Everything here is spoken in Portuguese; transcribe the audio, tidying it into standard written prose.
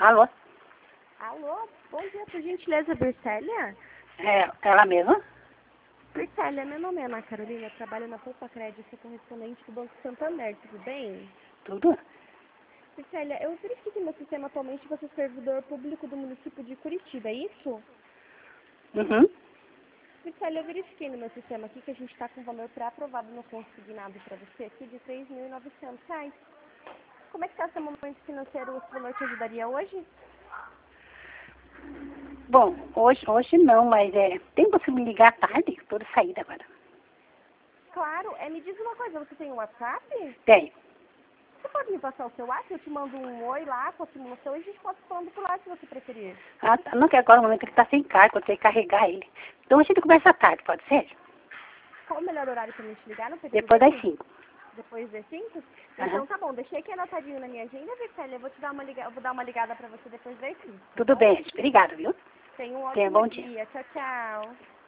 Alô? Alô, bom dia, por gentileza, Bircélia? É, ela mesma? Bircélia, meu nome é Ana Carolina, eu trabalho na Poupa Crédito, sou correspondente do Banco Santander, tudo bem? Tudo? Bircélia, eu verifiquei que no meu sistema atualmente você é servidor público do município de Curitiba, é isso? Uhum. Bircélia, eu verifiquei no meu sistema aqui que a gente está com valor pré-aprovado no consignado para você aqui de R$ 3.900. Como é que está seu momento financeiro? Esse valor te ajudaria hoje? Bom, hoje não, mas tem você me ligar à tarde? Estou de saída agora. Claro, me diz uma coisa, você tem um WhatsApp? Tenho. Você pode me passar o seu WhatsApp? Eu te mando um oi lá com a simulação e a gente pode falando por lá se você preferir. Ah, tá. Não, que agora no momento ele está sem carga, eu tenho que carregar ele. Então a gente conversa à tarde, pode ser? Qual o melhor horário para mim te ligar no período Depois das dele? 5. Depois das 5? Aham. Então tá bom, deixei aqui anotadinho na minha agenda, Vicélia. Eu vou te dar eu vou dar uma ligada para você depois das 5, tá Tudo bom? bem, gente. Obrigada, viu? Tenha um Tenha ótimo bom dia. dia. Tchau, tchau.